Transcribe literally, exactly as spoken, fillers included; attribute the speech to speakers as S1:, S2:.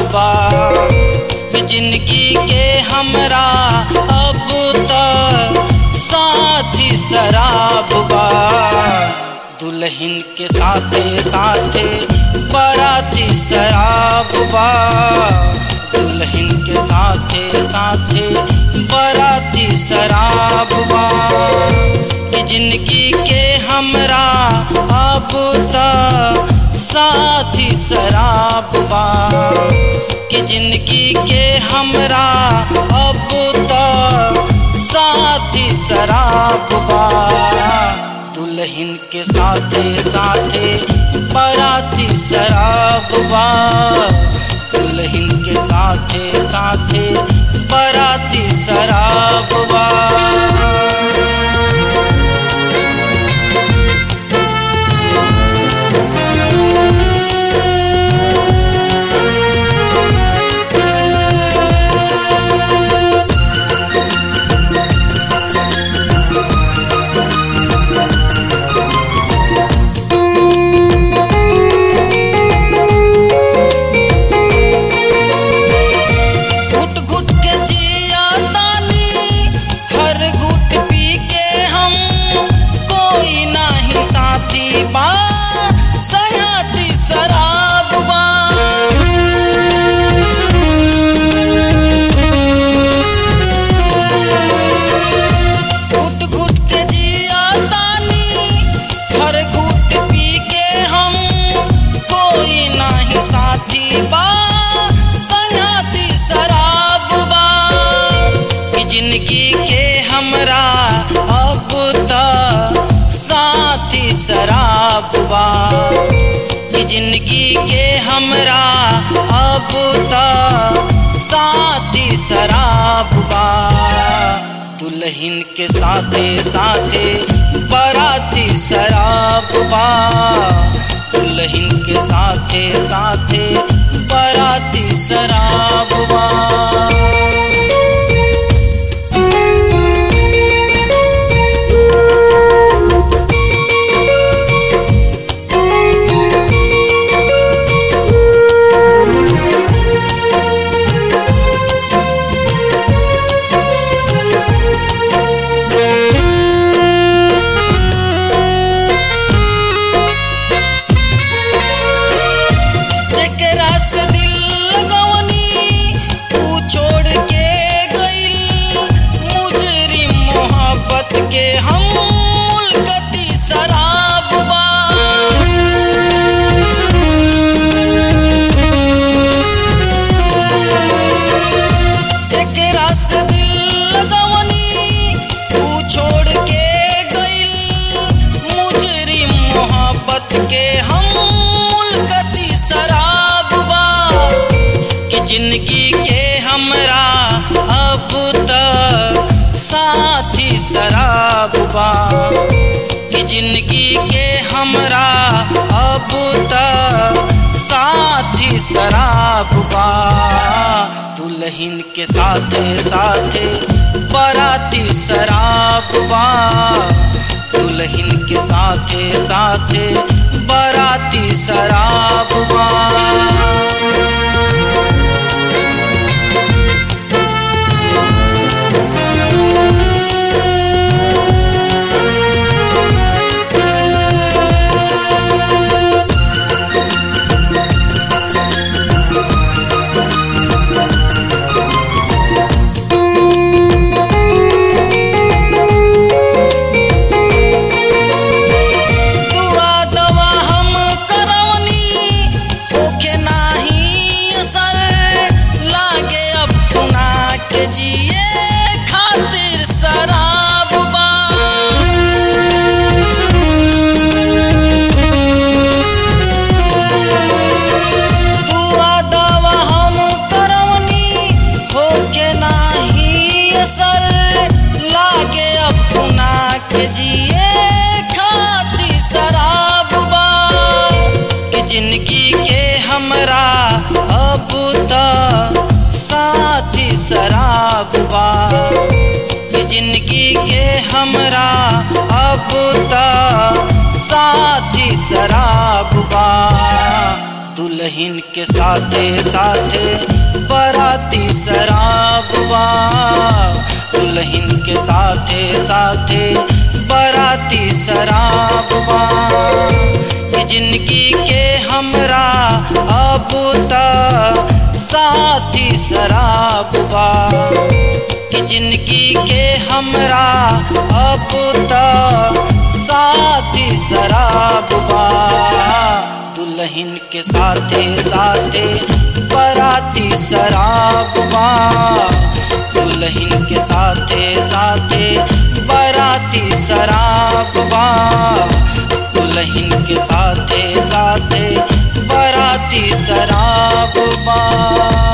S1: बा कि जिंदगी के हमरा अब तक साथी शराब बा। दुल्हन के साथे साथे बाराती शराब बा। दुल्हन के साथे साथे बाराती शराब बा कि जिंदगी के हमरा अब तक साथी शराब बा कि जिंदगी के हमरा अब तक साथी शराब बा। दुल्हन के साथे साथे बाराती शराब बा। दुल्हन के साथे साथे बाराती शराब बा। जिंदगी के हमरा अब तक साथी शराब बा कि जिंदगी के हमरा अब तक साथी शराब बा। दुल्हन के साथे साथे बाराती शराब बा। दुल्हन के साथे साथे बाराती शराब बा। जिंदगी के हमरा अब तक साथी शराब बा कि जिंदगी के हमरा अब तक साथी शराब बा। दुल्हन के साथे साथे बाराती शराब बा। दुल्हन के साथे साथे बाराती शराब बा। जिंदगी के हमरा अब तक साथी शराब बा कि जिंदगी के हमरा अब तक साथी शराब बा। दुल्हन दुल्हन के साथे साथे बराती शराब बा। दुल्हन के साथे साथे बराती शराब बा। ये जिंदगी के हमरा अब त साथी शराब बा। कि जिंदगी के हमरा अब त साथी शराब बा। दुल्हन के साथे साथे बराती शराब बा। दुल्हन के साथे साथे बराती शराब बा। दुल्हन के साथे साथे बराती शराब बा।